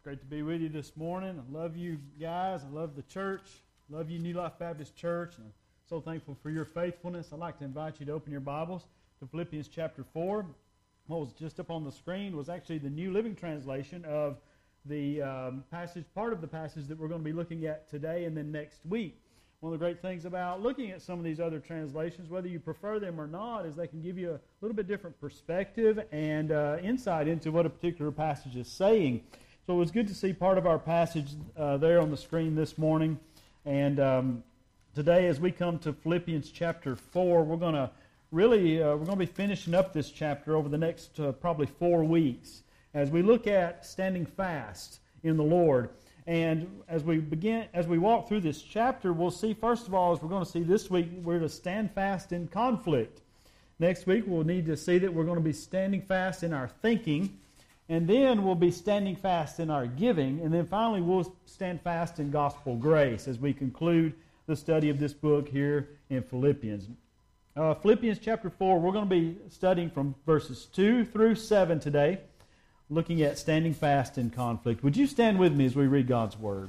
Great to be with you this morning. I love you guys. I love the church. I love you, New Life Baptist Church. And I'm so thankful for your faithfulness. I'd like to invite you to open your Bibles to Philippians chapter 4. What was just up on the screen was actually the New Living Translation of the passage, part of the passage that we're going to be looking at today and then next week. One of the great things about looking at some of these other translations, whether you prefer them or not, is they can give you a little bit different perspective and insight into what a particular passage is saying. So it was good to see part of our passage there on the screen this morning. And today, as we come to Philippians chapter 4, we're going to we're going to be finishing up this chapter over the next probably 4 weeks as we look at standing fast in the Lord. And as we walk through this chapter, we'll see, first of all, as we're going to see this week, we're to stand fast in conflict. Next week, we'll need to see that we're going to be standing fast in our thinking. And then we'll be standing fast in our giving. And then finally, we'll stand fast in gospel grace as we conclude the study of this book here in Philippians. Philippians chapter 4, we're going to be studying from verses 2 through 7 today, looking at standing fast in conflict. Would you stand with me as we read God's Word?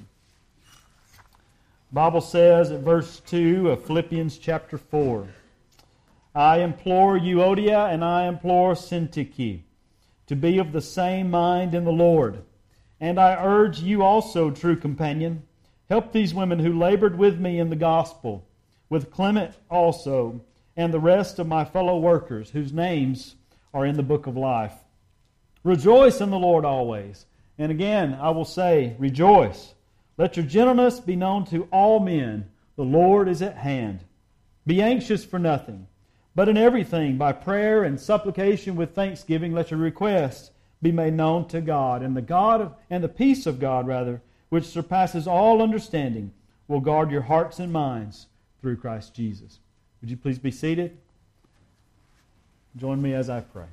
The Bible says at verse 2 of Philippians chapter 4, I implore Euodia and I implore Syntyche to be of the same mind in the Lord. And I urge you also, true companion, help these women who labored with me in the gospel, with Clement also, and the rest of my fellow workers, whose names are in the book of life. Rejoice in the Lord always. And again, I will say, rejoice. Let your gentleness be known to all men. The Lord is at hand. Be anxious for nothing, but in everything, by prayer and supplication with thanksgiving, let your requests be made known to God. And the peace of God, which surpasses all understanding, will guard your hearts and minds through Christ Jesus. Would you please be seated? Join me as I pray.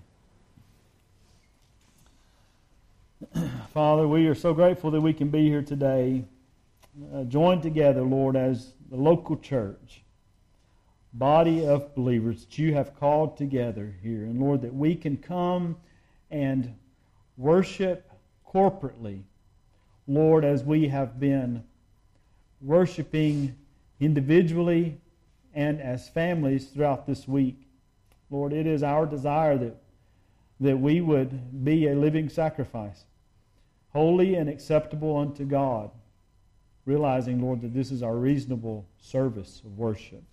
Father, we are so grateful that we can be here today, joined together, Lord, as the local church, body of believers that you have called together here. And Lord, that we can come and worship corporately, Lord, as we have been worshiping individually and as families throughout this week. Lord, it is our desire that we would be a living sacrifice, holy and acceptable unto God, realizing, Lord, that this is our reasonable service of worship.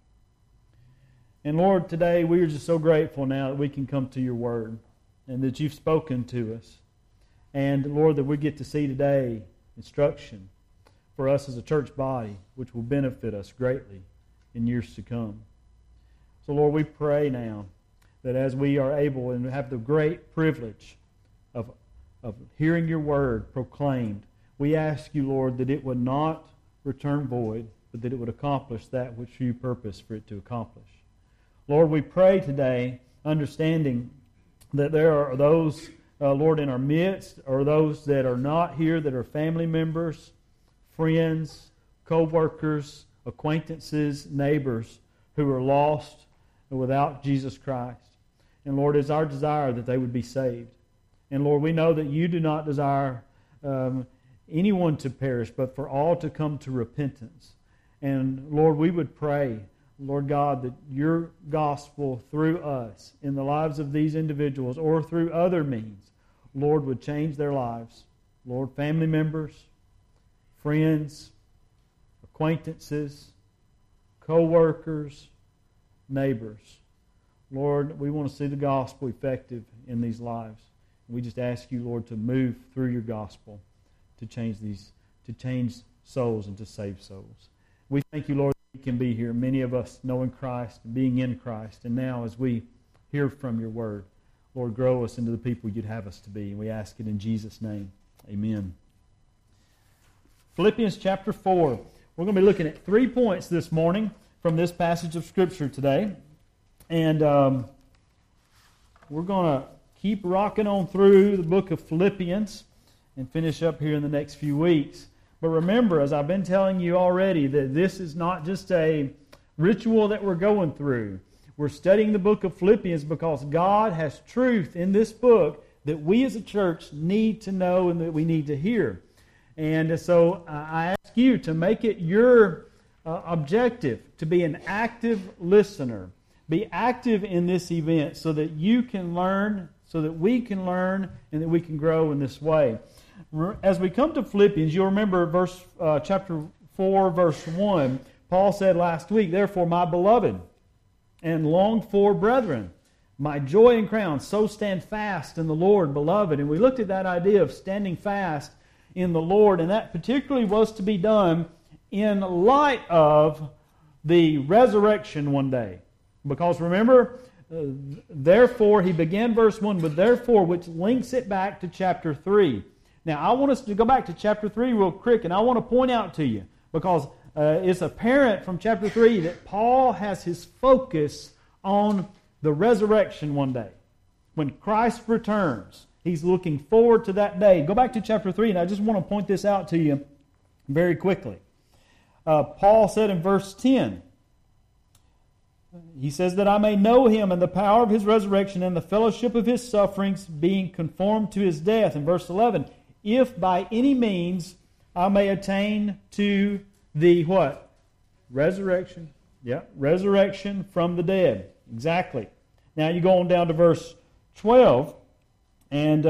And Lord, today we are just so grateful now that we can come to your word and that you've spoken to us. And Lord, that we get to see today instruction for us as a church body, which will benefit us greatly in years to come. So Lord, we pray now that as we are able and have the great privilege of hearing your word proclaimed, we ask you, Lord, that it would not return void, but that it would accomplish that which you purpose for it to accomplish. Lord, we pray today, understanding that there are those, Lord, in our midst, or those that are not here, that are family members, friends, co-workers, acquaintances, neighbors, who are lost and without Jesus Christ. And Lord, it's our desire that they would be saved. And Lord, we know that you do not desire anyone to perish, but for all to come to repentance. And Lord, we would pray, Lord God, that your gospel through us in the lives of these individuals or through other means, Lord, would change their lives. Lord, family members, friends, acquaintances, co-workers, neighbors. Lord, we want to see the gospel effective in these lives. We just ask you, Lord, to move through your gospel to change souls and to save souls. We thank you, Lord, we can be here, many of us knowing Christ, being in Christ. And now as we hear from your word, Lord, grow us into the people you'd have us to be. And we ask it in Jesus' name. Amen. Philippians chapter 4. We're going to be looking at 3 points this morning from this passage of Scripture today. And we're going to keep rocking on through the book of Philippians and finish up here in the next few weeks. But remember, as I've been telling you already, that this is not just a ritual that we're going through. We're studying the book of Philippians because God has truth in this book that we as a church need to know and that we need to hear. And so I ask you to make it your objective to be an active listener. Be active in this event so that you can learn, so that we can learn, and that we can grow in this way. As we come to Philippians, you'll remember chapter 4, verse 1. Paul said last week, "Therefore, my beloved and longed for brethren, my joy and crown, so stand fast in the Lord, beloved." And we looked at that idea of standing fast in the Lord, and that particularly was to be done in light of the resurrection one day. Because remember, therefore, he began verse 1 with therefore, which links it back to chapter 3. Now, I want us to go back to chapter 3 real quick, and I want to point out to you, because it's apparent from chapter 3 that Paul has his focus on the resurrection one day. When Christ returns, he's looking forward to that day. Go back to chapter 3, and I just want to point this out to you very quickly. Paul said in verse 10, he says that I may know him and the power of his resurrection and the fellowship of his sufferings, being conformed to his death. In verse 11, if by any means I may attain to the what? Resurrection. Yeah, resurrection from the dead. Exactly. Now you go on down to verse 12 and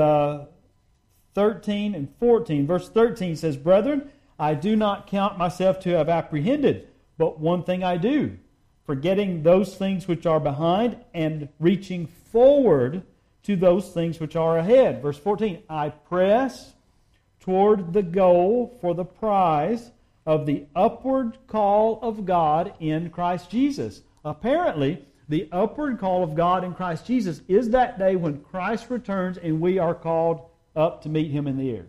13 and 14. Verse 13 says, "Brethren, I do not count myself to have apprehended, but one thing I do, forgetting those things which are behind and reaching forward to those things which are ahead." Verse 14, "I press toward the goal for the prize of the upward call of God in Christ Jesus." Apparently, the upward call of God in Christ Jesus is that day when Christ returns and we are called up to meet Him in the air.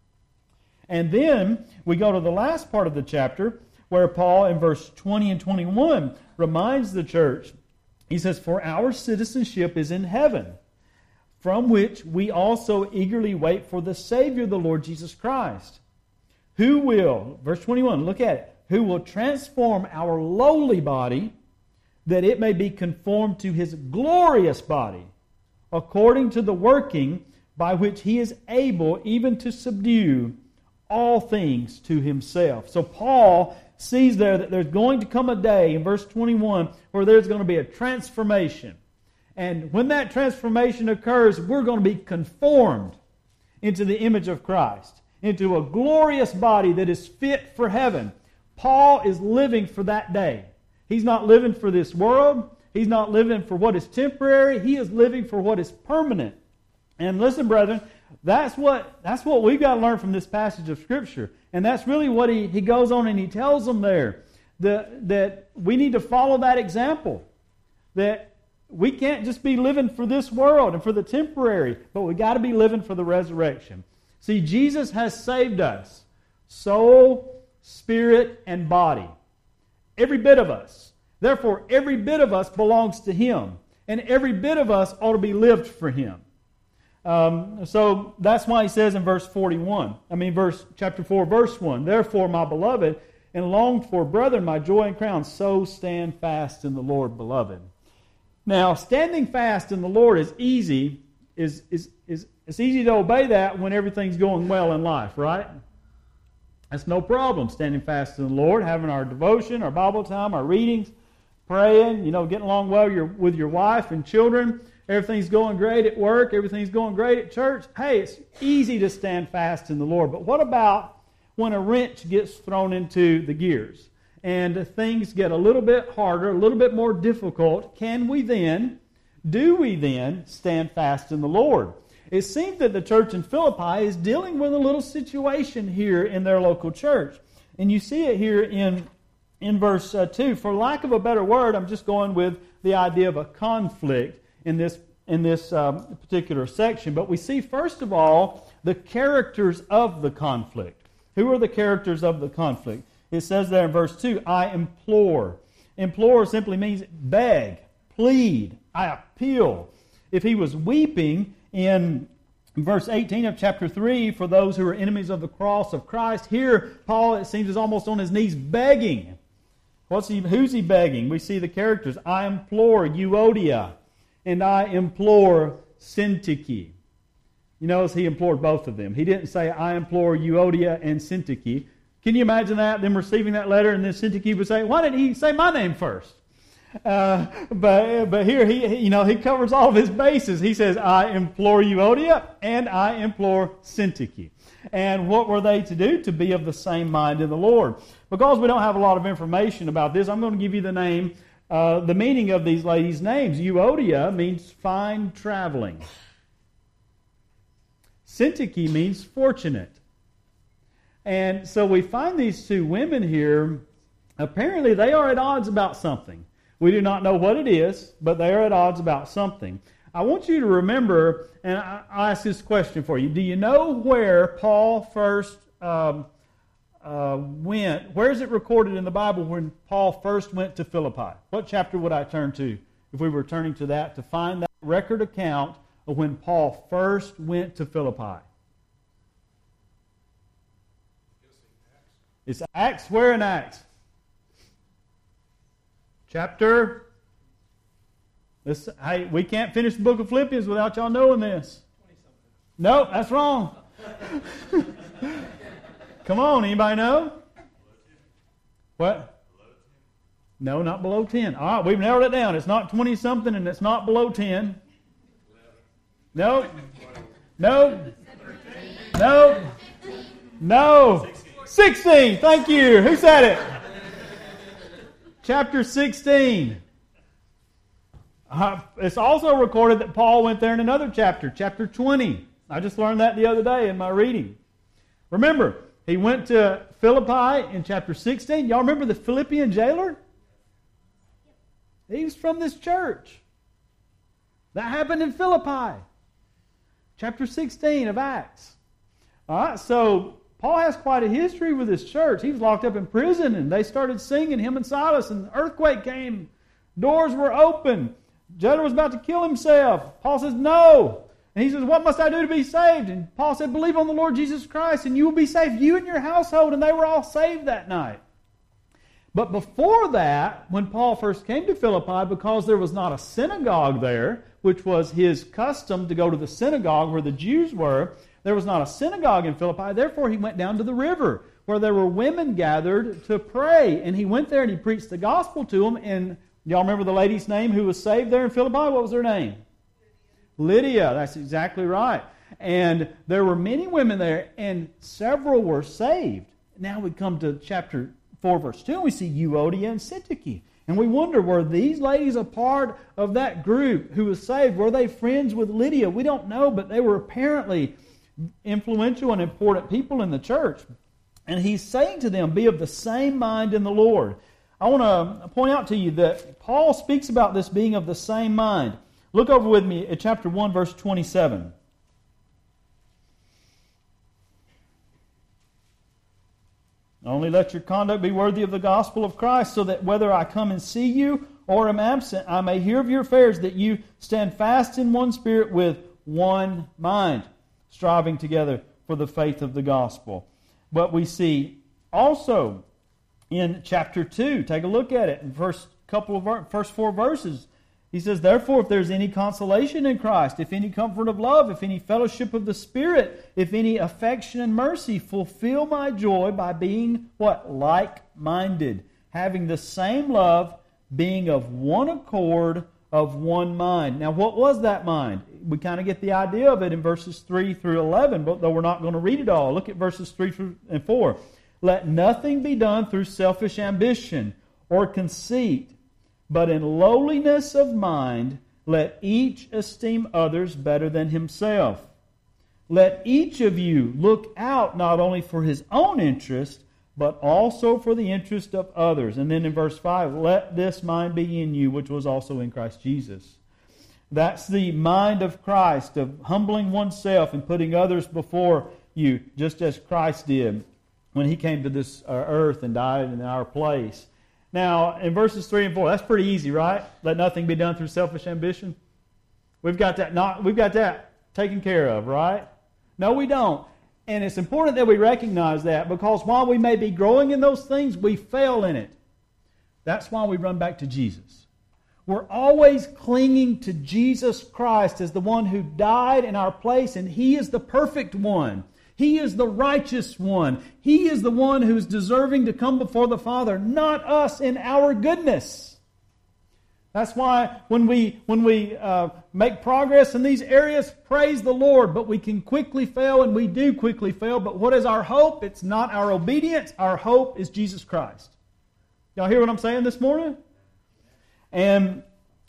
And then we go to the last part of the chapter where Paul in verse 20 and 21 reminds the church. He says, "For our citizenship is in heaven, from which we also eagerly wait for the Savior, the Lord Jesus Christ, who will," verse 21, look at it, "who will transform our lowly body, that it may be conformed to His glorious body, according to the working by which He is able even to subdue all things to Himself." So Paul sees there that there's going to come a day, in verse 21, where there's going to be a transformation. And when that transformation occurs, we're going to be conformed into the image of Christ, into a glorious body that is fit for heaven. Paul is living for that day. He's not living for this world. He's not living for what is temporary. He is living for what is permanent. And listen, brethren, that's what we've got to learn from this passage of Scripture. And that's really what he goes on and he tells them there. That we need to follow that example. That we can't just be living for this world and for the temporary, but we got to be living for the resurrection. See, Jesus has saved us, soul, spirit, and body. Every bit of us. Therefore, every bit of us belongs to Him. And every bit of us ought to be lived for Him. So that's why he says in chapter 4, verse 1, "Therefore, my beloved, and longed for brethren, my joy and crown, so stand fast in the Lord, beloved." Now, standing fast in the Lord is easy. It's easy to obey that when everything's going well in life, right? That's no problem, standing fast in the Lord, having our devotion, our Bible time, our readings, praying, getting along well with your wife and children. Everything's going great at work. Everything's going great at church. Hey, it's easy to stand fast in the Lord. But what about when a wrench gets thrown into the gears and things get a little bit harder, a little bit more difficult? Do we then stand fast in the Lord? It seems that the church in Philippi is dealing with a little situation here in their local church. And you see it here in verse 2. For lack of a better word, I'm just going with the idea of a conflict in this particular section. But we see, first of all, the characters of the conflict. Who are the characters of the conflict? It says there in verse 2, "I implore." Implore simply means beg, plead, I appeal. If he was weeping in verse 18 of chapter 3 for those who are enemies of the cross of Christ, here Paul, it seems, is almost on his knees begging. Who's he begging? We see the characters. "I implore Euodia, and I implore Syntyche." You notice he implored both of them. He didn't say, I implore Euodia and Syntyche. Can you imagine that, them receiving that letter, and then Syntyche would say, why didn't he say my name first? But here he covers all of his bases. He says, I implore Euodia and I implore Syntyche. And what were they to do? To be of the same mind in the Lord. Because we don't have a lot of information about this, I'm going to give you the name, the meaning of these ladies' names. Euodia means fine traveling. Syntyche means fortunate. And so we find these two women here, apparently they are at odds about something. We do not know what it is, but they are at odds about something. I want you to remember, and I'll ask this question for you. Do you know where Paul first went? Where is it recorded in the Bible when Paul first went to Philippi? What chapter would I turn to if we were turning to that to find that record account of when Paul first went to Philippi? It's Acts. Where in Acts? Chapter. Hey, we can't finish the book of Philippians without y'all knowing this. No, that's wrong. Come on, anybody know? What? No, not below 10. All right, we've narrowed it down. It's not 20-something and it's not below 10. No. No. No. No. 16. Thank you. Who said it? Chapter 16. It's also recorded that Paul went there in another chapter, chapter 20. I just learned that the other day in my reading. Remember, he went to Philippi in chapter 16. Y'all remember the Philippian jailer? He was from this church. That happened in Philippi. Chapter 16 of Acts. All right, so Paul has quite a history with this church. He was locked up in prison, and they started singing, him and Silas, and the earthquake came. Doors were open. Jailer was about to kill himself. Paul says, no. And he says, what must I do to be saved? And Paul said, believe on the Lord Jesus Christ, and you will be saved, you and your household. And they were all saved that night. But before that, when Paul first came to Philippi, because there was not a synagogue there, which was his custom to go to the synagogue where the Jews were, there was not a synagogue in Philippi. Therefore, he went down to the river where there were women gathered to pray. And he went there and he preached the gospel to them. And y'all remember the lady's name who was saved there in Philippi? What was her name? Lydia. That's exactly right. And there were many women there, and several were saved. Now we come to chapter 4, verse 2, and we see Euodia and Syntyche. And we wonder, were these ladies a part of that group who was saved? Were they friends with Lydia? We don't know, but they were apparently influential and important people in the church. And he's saying to them, be of the same mind in the Lord. I want to point out to you that Paul speaks about this being of the same mind. Look over with me at chapter 1, verse 27. Only let your conduct be worthy of the gospel of Christ, so that whether I come and see you or am absent, I may hear of your affairs, that you stand fast in one spirit with one mind, striving together for the faith of the gospel. But we see also in chapter 2, take a look at it, in first 4 verses, he says, therefore, if there's any consolation in Christ, if any comfort of love, if any fellowship of the Spirit, if any affection and mercy, fulfill my joy by being, what? Like-minded, having the same love, being of one accord, of one mind. Now, what was that mind? We kind of get the idea of it in verses 3 through 11, but though we're not going to read it all. Look at verses 3 and 4. Let nothing be done through selfish ambition or conceit, but in lowliness of mind, let each esteem others better than himself. Let each of you look out not only for his own interest, but also for the interest of others. And then in verse 5, let this mind be in you, which was also in Christ Jesus. That's the mind of Christ, of humbling oneself and putting others before you, just as Christ did when he came to this earth and died in our place. Now, in verses 3 and 4, that's pretty easy, right? Let nothing be done through selfish ambition. We've got that taken care of, right? No, we don't. And it's important that we recognize that, because while we may be growing in those things, we fail in it. That's why we run back to Jesus. We're always clinging to Jesus Christ as the one who died in our place, and He is the perfect one. He is the righteous one. He is the one who is deserving to come before the Father, not us in our goodness. That's why when we make progress in these areas, praise the Lord. But we can quickly fail, and we do quickly fail. But what is our hope? It's not our obedience. Our hope is Jesus Christ. Y'all hear what I'm saying this morning? And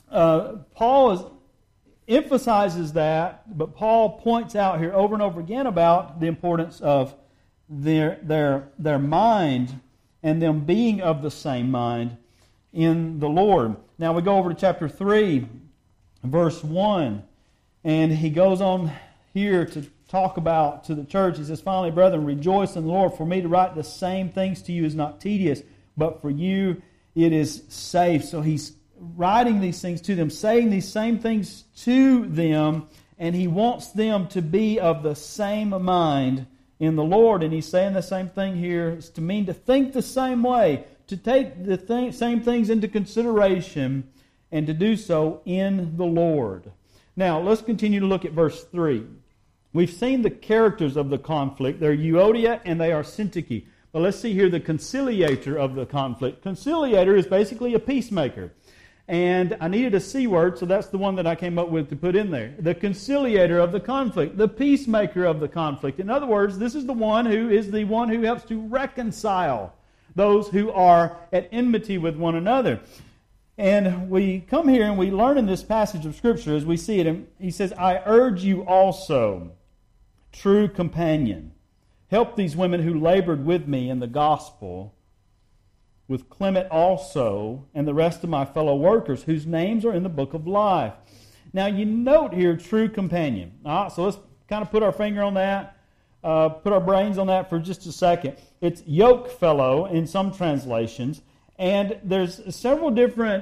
Paul emphasizes that, but Paul points out here over and over again about the importance of their mind and them being of the same mind in the Lord. Now we go over to chapter 3, verse 1, and he goes on here to talk about to the church. He says, "Finally, brethren, rejoice in the Lord. For me to write the same things to you is not tedious, but for you it is safe." So he's writing these things to them, saying these same things to them, and he wants them to be of the same mind in the Lord. And he's saying the same thing here. It's to mean to think the same way, to take the same things into consideration, and to do so in the Lord. Now, let's continue to look at verse 3. We've seen the characters of the conflict. They're Euodia and they are Syntyche. But let's see here the conciliator of the conflict. Conciliator is basically a peacemaker. And I needed a C word, so that's the one that I came up with to put in there. The conciliator of the conflict, the peacemaker of the conflict. In other words, this is the one who helps to reconcile those who are at enmity with one another. And we come here and we learn in this passage of Scripture, as we see it, and he says, "I urge you also, true companion, help these women who labored with me in the gospel, with Clement also, and the rest of my fellow workers, whose names are in the book of life." Now you note here, true companion. All right, so let's kind of put our finger on that, put our brains on that for just a second. It's yoke fellow in some translations, and there's several different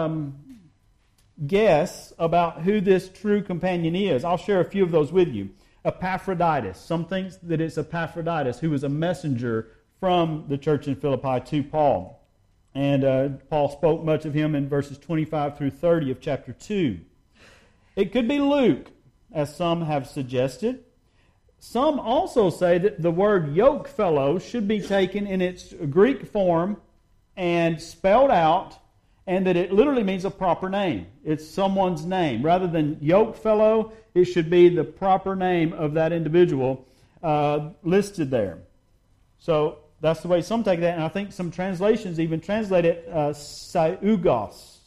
guess about who this true companion is. I'll share a few of those with you. Epaphroditus. Some think that it's Epaphroditus, who was a messenger from the church in Philippi to Paul. And Paul spoke much of him in verses 25 through 30 of chapter 2. It could be Luke, as some have suggested. Some also say that the word yoke fellow should be taken in its Greek form and spelled out, and that it literally means a proper name. It's someone's name. Rather than yoke fellow, it should be the proper name of that individual listed there. So that's the way some take that, and I think some translations even translate it Saeugos.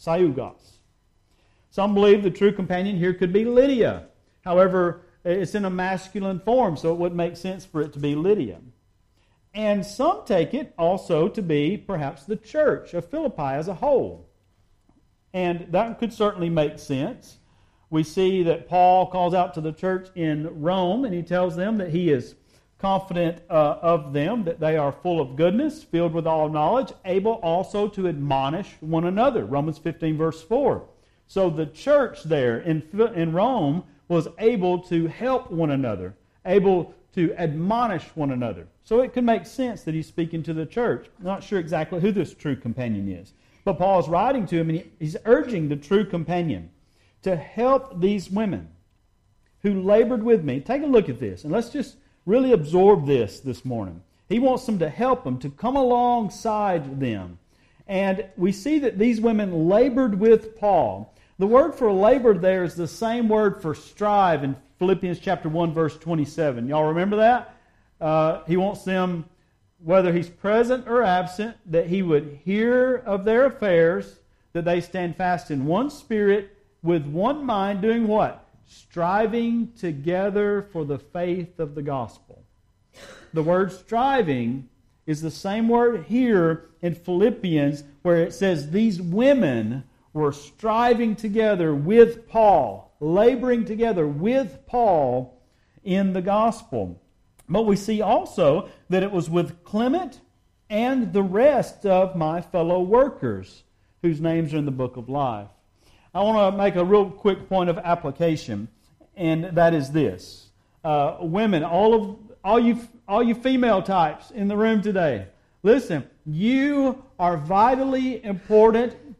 Some believe the true companion here could be Lydia. However, it's in a masculine form, so it would make sense for it to be Lydia. And some take it also to be perhaps the church of Philippi as a whole. And that could certainly make sense. We see that Paul calls out to the church in Rome, and he tells them that he is confident of them, that they are full of goodness, filled with all knowledge, able also to admonish one another. Romans 15 verse 4. So the church there in Rome was able to help one another, able to admonish one another. So it could make sense that he's speaking to the church. I'm not sure exactly who this true companion is. But Paul is writing to him, and he's urging the true companion to help these women who labored with me. Take a look at this, and let's just really absorb this morning. He wants them to help them, to come alongside them. And we see that these women labored with Paul. The word for labor there is the same word for strive in Philippians chapter 1, verse 27. Y'all remember that? He wants them, whether he's present or absent, that he would hear of their affairs, that they stand fast in one spirit, with one mind, doing what? Striving together for the faith of the gospel. The word striving is the same word here in Philippians, where it says these women were striving together with Paul, laboring together with Paul in the gospel. But we see also that it was with Clement and the rest of my fellow workers, whose names are in the book of life. I want to make a real quick point of application, and that is this. Women, all you female types in the room today, listen, you are vitally important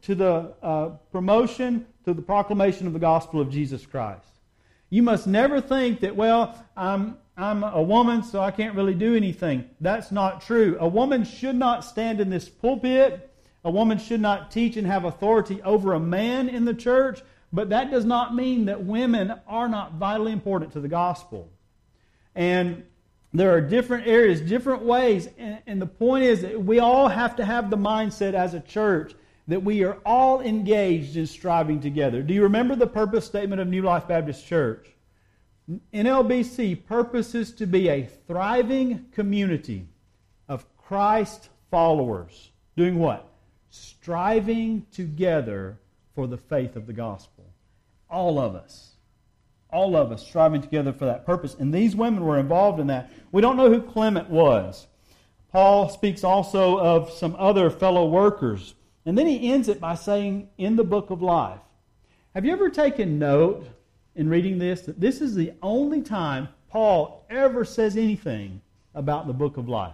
to the promotion, to the proclamation of the gospel of Jesus Christ. You must never think that, well, I'm a woman, so I can't really do anything. That's not true. A woman should not stand in this pulpit. A woman should not teach and have authority over a man in the church. But that does not mean that women are not vitally important to the gospel. And there are different areas, different ways. And the point is that we all have to have the mindset as a church that we are all engaged in striving together. Do you remember the purpose statement of New Life Baptist Church? NLBC purposes to be a thriving community of Christ followers. Doing what? Striving together for the faith of the gospel. All of us striving together for that purpose. And these women were involved in that. We don't know who Clement was. Paul speaks also of some other fellow workers. And then he ends it by saying, in the book of life. Have you ever taken note in reading this that this is the only time Paul ever says anything about the book of life?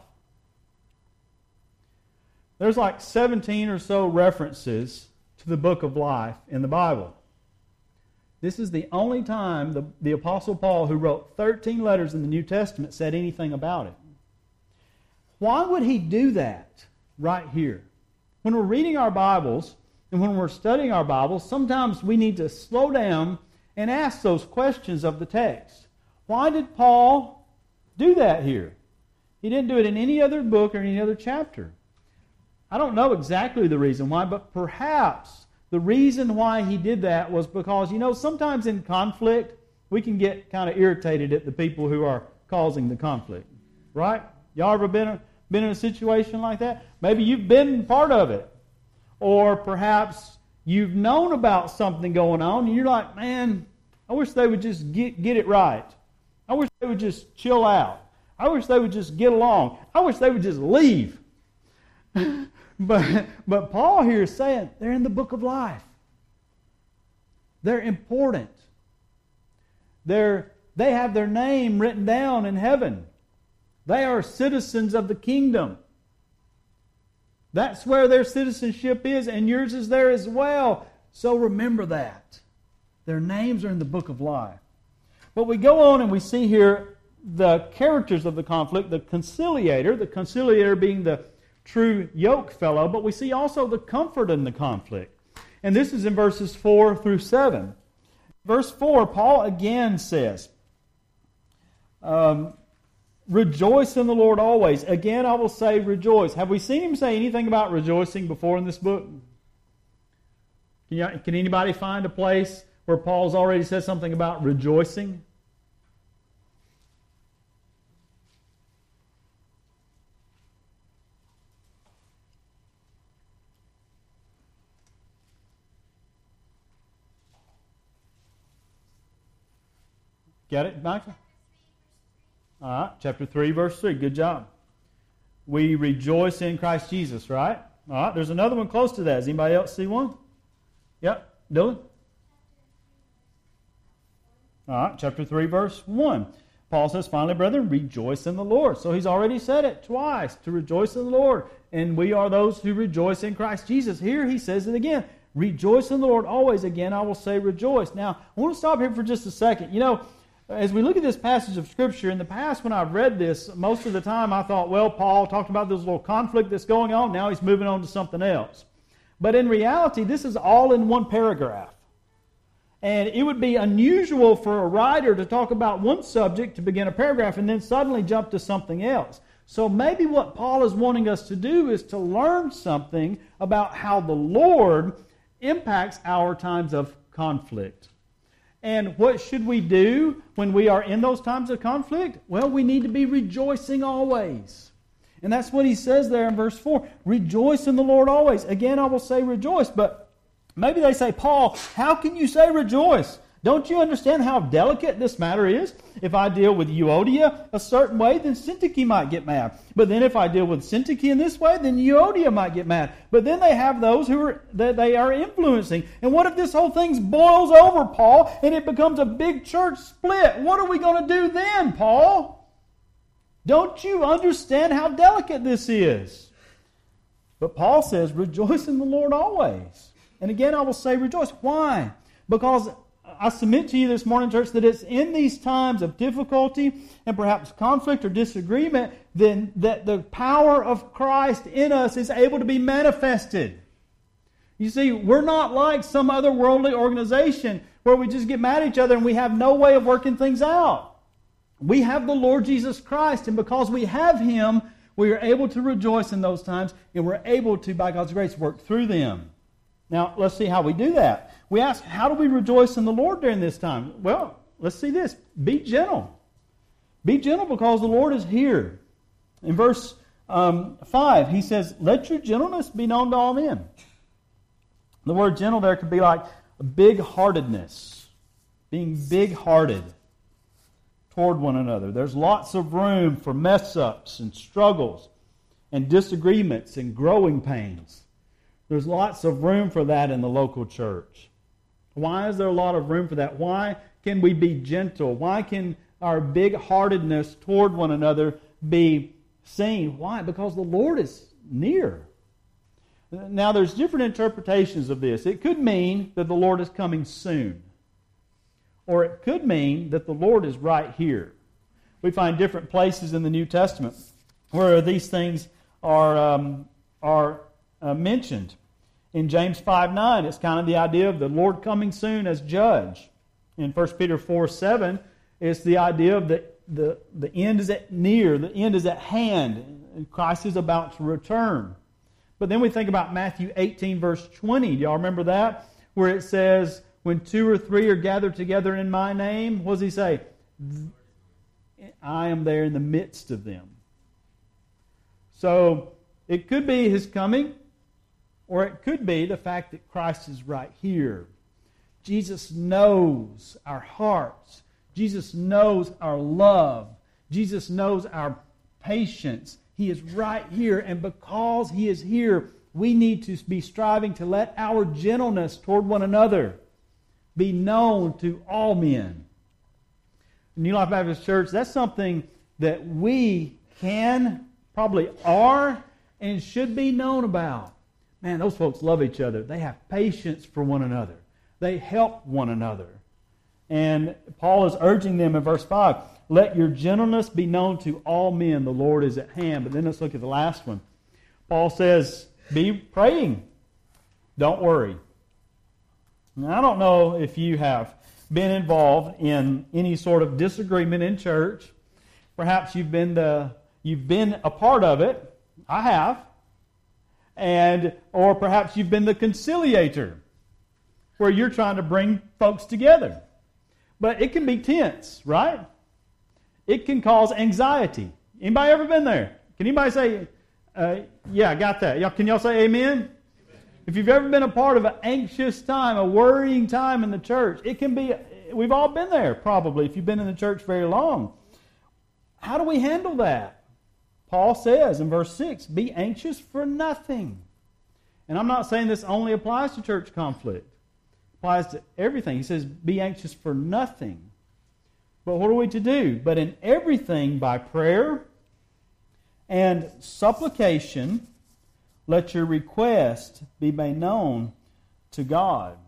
There's like 17 or so references to the book of life in the Bible. This is the only time the Apostle Paul, who wrote 13 letters in the New Testament, said anything about it. Why would he do that right here? When we're reading our Bibles and when we're studying our Bibles, sometimes we need to slow down and ask those questions of the text. Why did Paul do that here? He didn't do it in any other book or any other chapter. I don't know exactly the reason why, but perhaps the reason why he did that was because, sometimes in conflict, we can get kind of irritated at the people who are causing the conflict. Right? Y'all ever been in a situation like that? Maybe you've been part of it. Or perhaps you've known about something going on and you're like, man, I wish they would just get it right. I wish they would just chill out. I wish they would just get along. I wish they would just leave. But Paul here is saying they're in the book of life. They're important. They have their name written down in heaven. They are citizens of the kingdom. That's where their citizenship is, and yours is there as well. So remember that. Their names are in the book of life. But we go on and we see here the characters of the conflict, the conciliator being the true yoke fellow, but we see also the comfort in the conflict. And this is in verses 4 through 7. Verse 4, Paul again says, rejoice in the Lord always. Again, I will say rejoice. Have we seen him say anything about rejoicing before in this book? Can anybody find a place where Paul's already said something about rejoicing? Get it, Michael? All right, chapter 3, verse 3. Good job. We rejoice in Christ Jesus, right? All right, there's another one close to that. Does anybody else see one? Yep, Dylan? All right, chapter 3, verse 1. Paul says, finally, brethren, rejoice in the Lord. So he's already said it twice, to rejoice in the Lord. And we are those who rejoice in Christ Jesus. Here he says it again. Rejoice in the Lord always. Again, I will say rejoice. Now, I want to stop here for just a second. As we look at this passage of Scripture, in the past when I've read this, most of the time I thought, well, Paul talked about this little conflict that's going on, now he's moving on to something else. But in reality, this is all in one paragraph. And it would be unusual for a writer to talk about one subject to begin a paragraph and then suddenly jump to something else. So maybe what Paul is wanting us to do is to learn something about how the Lord impacts our times of conflict. And what should we do when we are in those times of conflict? Well, we need to be rejoicing always. And that's what he says there in verse 4. Rejoice in the Lord always. Again, I will say rejoice. But maybe they say, Paul, how can you say rejoice? Don't you understand how delicate this matter is? If I deal with Euodia a certain way, then Syntyche might get mad. But then if I deal with Syntyche in this way, then Euodia might get mad. But then they have those that they are influencing. And what if this whole thing boils over, Paul, and it becomes a big church split? What are we going to do then, Paul? Don't you understand how delicate this is? But Paul says, rejoice in the Lord always. And again, I will say rejoice. Why? Because I submit to you this morning, church, that it's in these times of difficulty and perhaps conflict or disagreement then that the power of Christ in us is able to be manifested. You see, we're not like some other worldly organization where we just get mad at each other and we have no way of working things out. We have the Lord Jesus Christ, and because we have Him, we are able to rejoice in those times, and we're able to, by God's grace, work through them. Now, let's see how we do that. We ask, how do we rejoice in the Lord during this time? Well, let's see this. Be gentle. Be gentle because the Lord is here. In verse 5, he says, let your gentleness be known to all men. The word gentle there could be like big-heartedness, being big-hearted toward one another. There's lots of room for mess-ups and struggles and disagreements and growing pains. There's lots of room for that in the local church. Why is there a lot of room for that? Why can we be gentle? Why can our big-heartedness toward one another be seen? Why? Because the Lord is near. Now, there's different interpretations of this. It could mean that the Lord is coming soon. Or it could mean that the Lord is right here. We find different places in the New Testament where these things are mentioned. In James 5:9, it's kind of the idea of the Lord coming soon as judge. In 1 Peter 4:7, it's the idea of the end is at near, the end is at hand, and Christ is about to return. But then we think about Matthew 18, verse 20. Do y'all remember that? Where it says, when 2 or 3 are gathered together in my name, what does he say? I am there in the midst of them. So it could be His coming, or it could be the fact that Christ is right here. Jesus knows our hearts. Jesus knows our love. Jesus knows our patience. He is right here, and because He is here, we need to be striving to let our gentleness toward one another be known to all men. New Life Baptist Church, that's something that we can, probably are, and should be known about. Man, those folks love each other. They have patience for one another. They help one another. And Paul is urging them in verse 5, let your gentleness be known to all men. The Lord is at hand. But then let's look at the last one. Paul says, be praying. Don't worry. Now, I don't know if you have been involved in any sort of disagreement in church. Perhaps you've been a part of it. I have. Or perhaps you've been the conciliator, where you're trying to bring folks together. But it can be tense, right? It can cause anxiety. Anybody ever been there? Can anybody say, yeah, I got that. Can y'all say amen? If you've ever been a part of an anxious time, a worrying time in the church, it can be, we've all been there probably if you've been in the church very long. How do we handle that? Paul says in verse 6, be anxious for nothing. And I'm not saying this only applies to church conflict. It applies to everything. He says, be anxious for nothing. But what are we to do? But in everything by prayer and supplication, let your request be made known to God.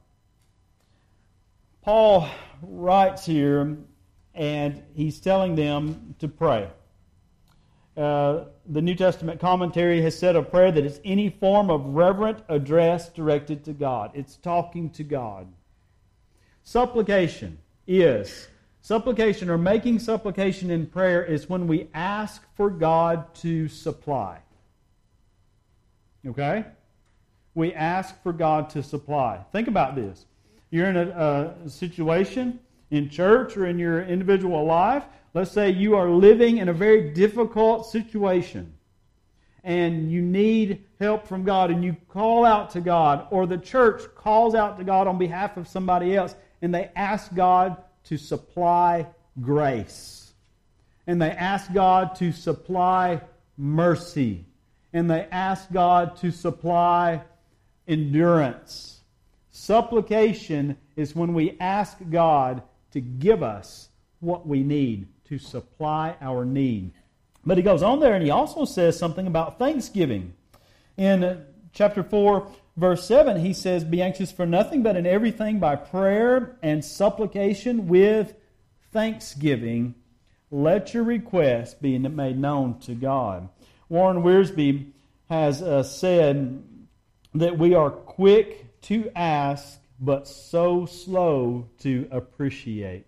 Paul writes here, and he's telling them to pray. The New Testament commentary has said of prayer that it's any form of reverent address directed to God. It's talking to God. Supplication or making supplication in prayer is when we ask for God to supply. Okay? We ask for God to supply. Think about this. You're in a situation in church or in your individual life. Let's say you are living in a very difficult situation and you need help from God and you call out to God, or the church calls out to God on behalf of somebody else and they ask God to supply grace. And they ask God to supply mercy. And they ask God to supply endurance. Supplication is when we ask God to give us what we need, to supply our need. But he goes on there and he also says something about thanksgiving. In chapter 4, verse 7, he says, "Be anxious for nothing, but in everything by prayer and supplication with thanksgiving, let your requests be made known to God." Warren Wiersbe has said that we are quick to ask, but so slow to appreciate.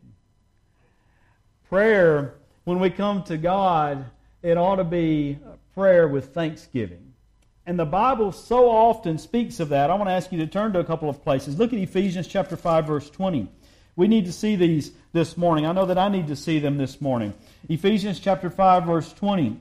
Prayer, when we come to God, it ought to be prayer with thanksgiving. And the Bible so often speaks of that. I want to ask you to turn to a couple of places. Look at Ephesians chapter 5, verse 20. We need to see these this morning. I know that I need to see them this morning. Ephesians chapter 5, verse 20.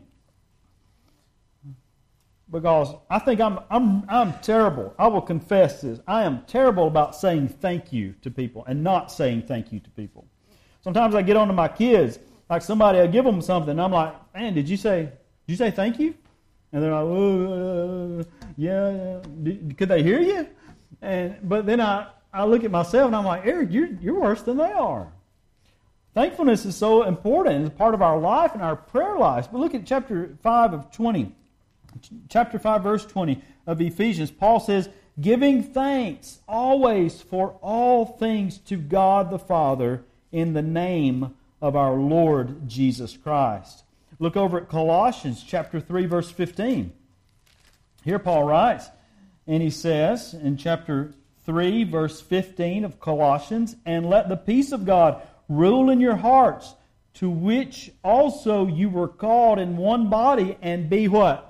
Because I think I'm terrible. I will confess this. I am terrible about saying thank you to people and not saying thank you to people. Sometimes I get on to my kids, like somebody, I give them something, and I'm like, "Man, did you say thank you?" And they're like, "Yeah." Could they hear you? But then I look at myself and I'm like, "Eric, you're worse than they are." Thankfulness is so important. It's part of our life and our prayer lives. But look at chapter 5 of 20. Chapter 5, verse 20 of Ephesians, Paul says, "Giving thanks always for all things to God the Father in the name of our Lord Jesus Christ." Look over at Colossians chapter 3, verse 15. Here Paul writes, and he says in chapter 3, verse 15 of Colossians, "And let the peace of God rule in your hearts, to which also you were called in one body, and be" what?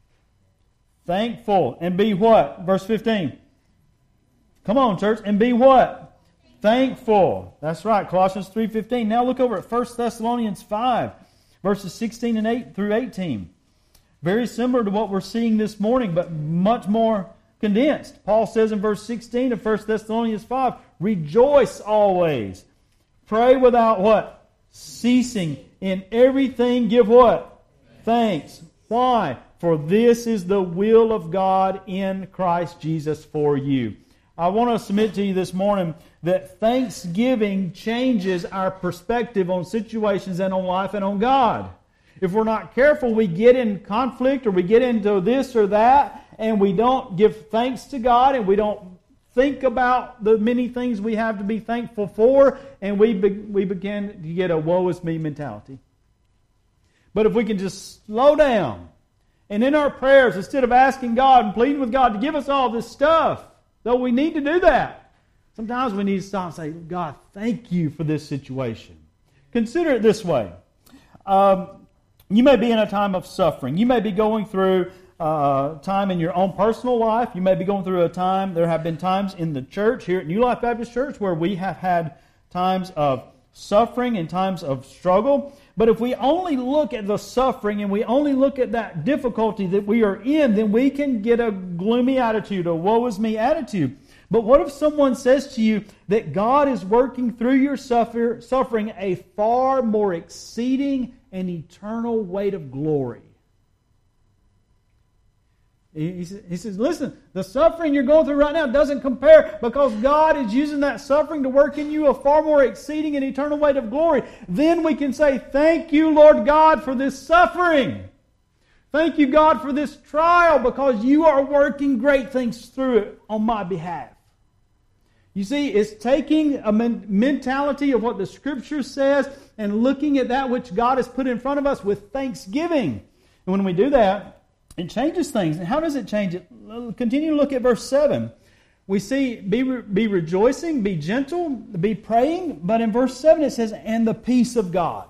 Thankful. And be what? Verse 15. Come on, church. And be what? Thankful. That's right. Colossians 3:15. Now look over at 1 Thessalonians 5, verses 16 and 8 through 18. Very similar to what we're seeing this morning, but much more condensed. Paul says in verse 16 of 1 Thessalonians 5, "Rejoice always. Pray without" what? "Ceasing. In everything give" what? "Thanks." Why? "For this is the will of God in Christ Jesus for you." I want to submit to you this morning that thanksgiving changes our perspective on situations and on life and on God. If we're not careful, we get in conflict or we get into this or that, and we don't give thanks to God, and we don't think about the many things we have to be thankful for, and we begin to get a woe is me mentality. But if we can just slow down, and in our prayers, instead of asking God and pleading with God to give us all this stuff, though we need to do that, sometimes we need to stop and say, "God, thank you for this situation." Consider it this way. You may be in a time of suffering. You may be going through time in your own personal life. You may be going through a time, there have been times in the church here at New Life Baptist Church where we have had times of suffering and times of struggle. But if we only look at the suffering and we only look at that difficulty that we are in, then we can get a gloomy attitude, a woe is me attitude. But what if someone says to you that God is working through your suffering a far more exceeding and eternal weight of glory? He says, listen, the suffering you're going through right now doesn't compare, because God is using that suffering to work in you a far more exceeding and eternal weight of glory. Then we can say, "Thank you, Lord God, for this suffering. Thank you, God, for this trial, because you are working great things through it on my behalf." You see, it's taking a mentality of what the Scripture says and looking at that which God has put in front of us with thanksgiving. And when we do that, it changes things. And how does it change it? Continue to look at verse 7. We see, be rejoicing, be gentle, be praying. But in verse 7 it says, "And the peace of God,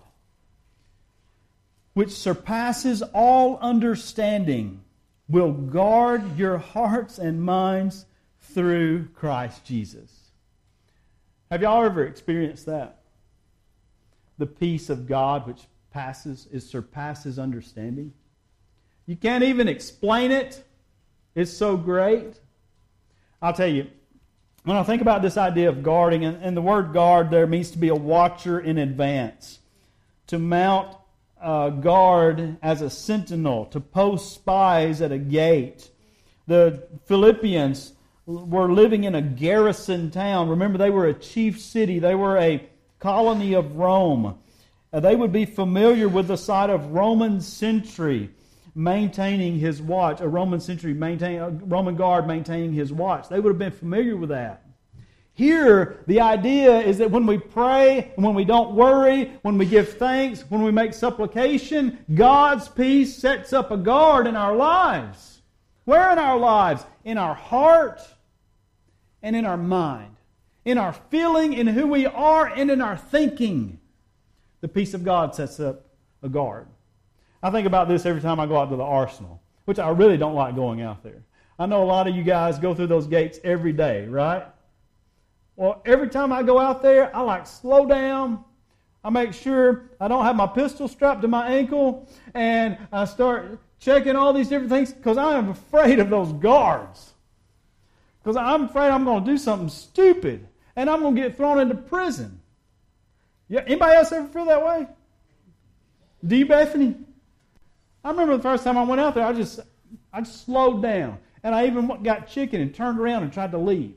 which surpasses all understanding, will guard your hearts and minds through Christ Jesus." Have y'all ever experienced that? The peace of God which surpasses understanding. You can't even explain it. It's so great. I'll tell you, when I think about this idea of guarding, and the word guard there means to be a watcher in advance, to mount guard as a sentinel, to post spies at a gate. The Philippians were living in a garrison town. Remember, they were a chief city. They were a colony of Rome. They would be familiar with the sight of Roman sentry. maintaining his watch, a Roman guard maintaining his watch. They would have been familiar with that. Here, the idea is that when we pray, and when we don't worry, when we give thanks, when we make supplication, God's peace sets up a guard in our lives. Where in our lives? In our heart and in our mind. In our feeling, in who we are, and in our thinking. The peace of God sets up a guard. I think about this every time I go out to the arsenal, which I really don't like going out there. I know a lot of you guys go through those gates every day, right? Well, every time I go out there, I slow down. I make sure I don't have my pistol strapped to my ankle, and I start checking all these different things because I am afraid of those guards. Because I'm afraid I'm going to do something stupid, and I'm going to get thrown into prison. Yeah, anybody else ever feel that way? Do you, Bethany? I remember the first time I went out there, I just slowed down, and I even got chicken and turned around and tried to leave.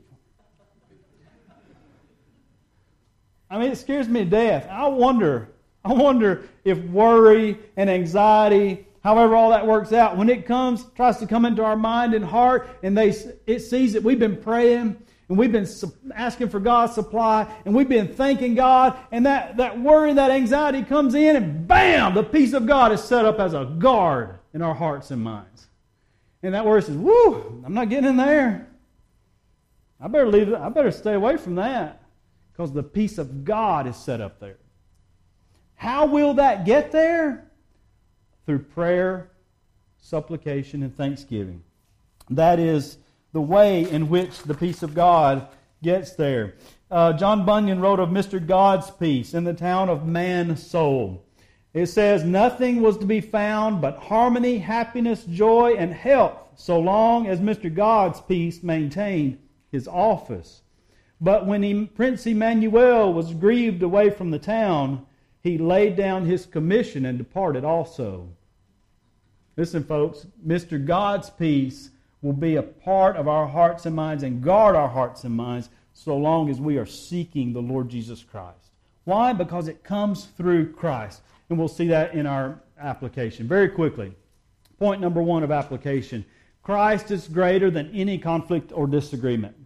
I mean, it scares me to death. I wonder if worry and anxiety, however all that works out, when it tries to come into our mind and heart, and it sees that we've been praying, and we've been asking for God's supply, and we've been thanking God, and that worry, that anxiety comes in, and bam, the peace of God is set up as a guard in our hearts and minds. And that worry says, whoo, I'm not getting in there. I better leave. I better stay away from that. Because the peace of God is set up there. How will that get there? Through prayer, supplication, and thanksgiving. That is the way in which the peace of God gets there. John Bunyan wrote of Mr. God's peace in the town of Mansoul. It says, nothing was to be found but harmony, happiness, joy, and health, so long as Mr. God's peace maintained his office. But when Prince Emmanuel was grieved away from the town, he laid down his commission and departed also. Listen, folks, Mr. God's peace will be a part of our hearts and minds and guard our hearts and minds so long as we are seeking the Lord Jesus Christ. Why? Because it comes through Christ. And we'll see that in our application. Very quickly, point number 1 of application. Christ is greater than any conflict or disagreement.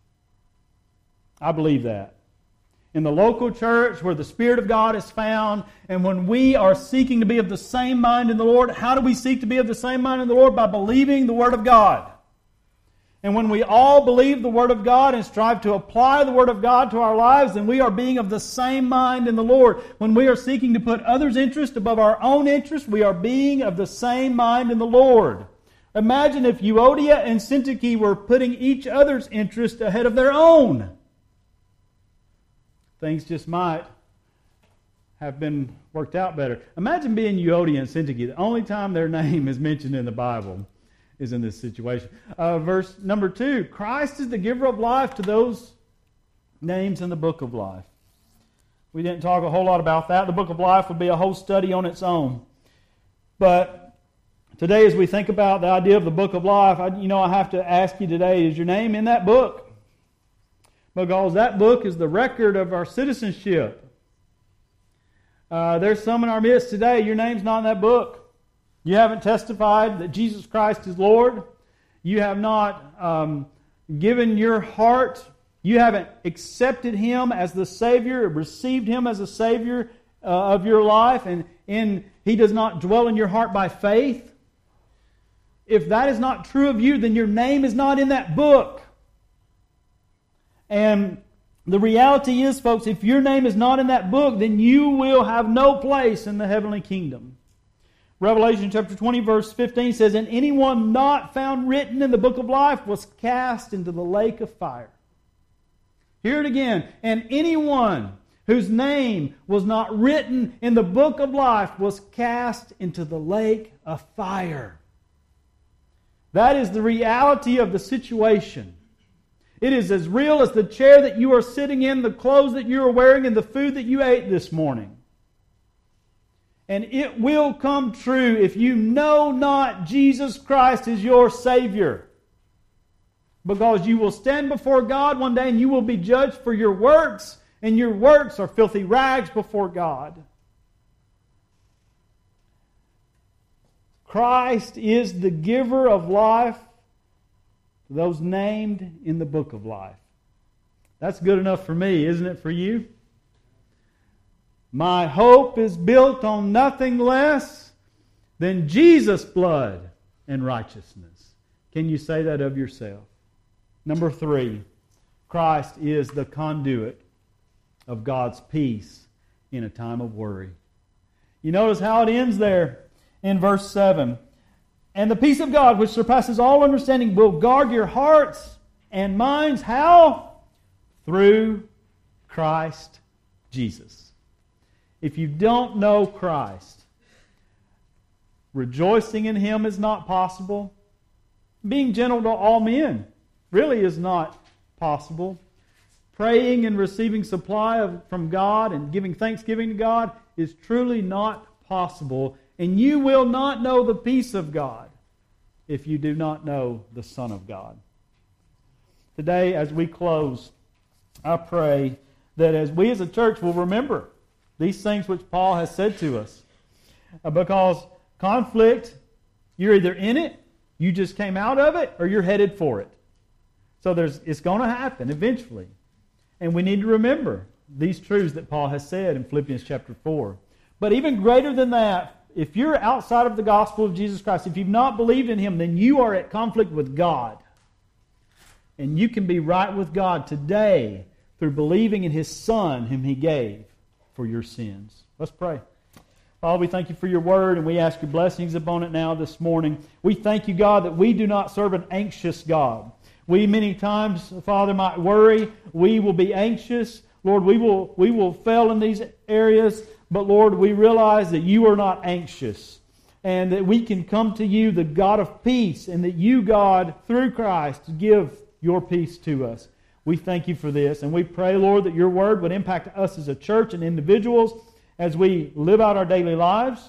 I believe that. In the local church where the Spirit of God is found, and when we are seeking to be of the same mind in the Lord, how do we seek to be of the same mind in the Lord? By believing the Word of God. And when we all believe the Word of God and strive to apply the Word of God to our lives, then we are being of the same mind in the Lord. When we are seeking to put others' interest above our own interest, we are being of the same mind in the Lord. Imagine if Euodia and Syntyche were putting each other's interest ahead of their own. Things just might have been worked out better. Imagine being Euodia and Syntyche. The only time their name is mentioned in the Bible is in this situation. Verse number 2, Christ is the giver of life to those names in the book of life. We didn't talk a whole lot about that. The book of life would be a whole study on its own. But today, as we think about the idea of the book of life, I have to ask you today, is your name in that book? Because that book is the record of our citizenship. There's some in our midst today, your name's not in that book. You haven't testified that Jesus Christ is Lord. You have not given your heart. You haven't accepted Him as the Savior, received Him as a Savior of your life, and He does not dwell in your heart by faith. If that is not true of you, then your name is not in that book. And the reality is, folks, if your name is not in that book, then you will have no place in the heavenly kingdom. Revelation chapter 20, verse 15 says, and anyone not found written in the book of life was cast into the lake of fire. Hear it again. And anyone whose name was not written in the book of life was cast into the lake of fire. That is the reality of the situation. It is as real as the chair that you are sitting in, the clothes that you are wearing, and the food that you ate this morning. And it will come true if you know not Jesus Christ as your Savior. Because you will stand before God one day and you will be judged for your works, and your works are filthy rags before God. Christ is the giver of life to those named in the book of life. That's good enough for me, isn't it for you? My hope is built on nothing less than Jesus' blood and righteousness. Can you say that of yourself? Number 3, Christ is the conduit of God's peace in a time of worry. You notice how it ends there in verse 7. And the peace of God, which surpasses all understanding, will guard your hearts and minds. How? Through Christ Jesus. If you don't know Christ, rejoicing in Him is not possible. Being gentle to all men really is not possible. Praying and receiving supply from God and giving thanksgiving to God is truly not possible. And you will not know the peace of God if you do not know the Son of God. Today, as we close, I pray that as we as a church will remember these things which Paul has said to us. Because conflict, you're either in it, you just came out of it, or you're headed for it. So it's going to happen eventually. And we need to remember these truths that Paul has said in Philippians chapter 4. But even greater than that, if you're outside of the gospel of Jesus Christ, if you've not believed in Him, then you are at conflict with God. And you can be right with God today through believing in His Son, whom He gave for your sins. Let's pray. Father, we thank You for Your Word, and we ask Your blessings upon it now this morning. We thank You, God, that we do not serve an anxious God. We many times, Father, might worry. We will be anxious. Lord, we will fail in these areas. But Lord, we realize that You are not anxious. And that we can come to You, the God of peace. And that You, God, through Christ, give Your peace to us. We thank You for this. And we pray, Lord, that Your Word would impact us as a church and individuals as we live out our daily lives.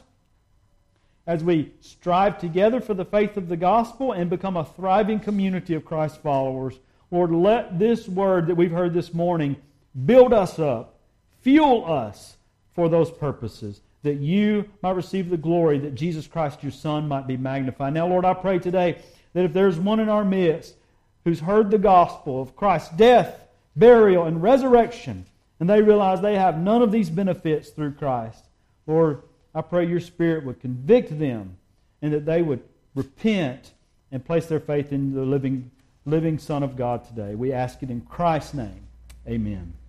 As we strive together for the faith of the gospel and become a thriving community of Christ followers. Lord, let this word that we've heard this morning build us up, fuel us for those purposes, that You might receive the glory, that Jesus Christ, Your Son, might be magnified. Now, Lord, I pray today that if there's one in our midst who's heard the gospel of Christ's death, burial, and resurrection, and they realize they have none of these benefits through Christ, Lord, I pray Your Spirit would convict them and that they would repent and place their faith in the living Son of God today. We ask it in Christ's name. Amen.